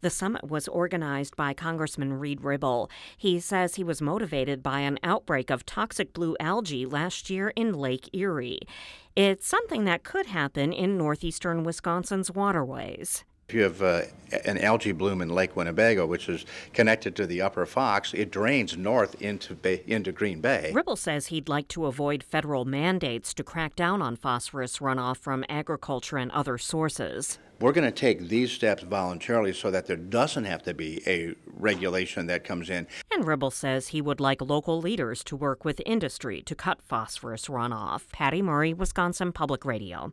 The summit was organized by Congressman Reed Ribble. He says he was motivated by an outbreak of toxic blue algae last year in Lake Erie. It's something that could happen in northeastern Wisconsin's waterways. If you have an algae bloom in Lake Winnebago, which is connected to the Upper Fox, it drains north into Green Bay. Ribble says he'd like to avoid federal mandates to crack down on phosphorus runoff from agriculture and other sources. We're going to take these steps voluntarily so that there doesn't have to be a regulation that comes in. And Ribble says he would like local leaders to work with industry to cut phosphorus runoff. Patty Murray, Wisconsin Public Radio.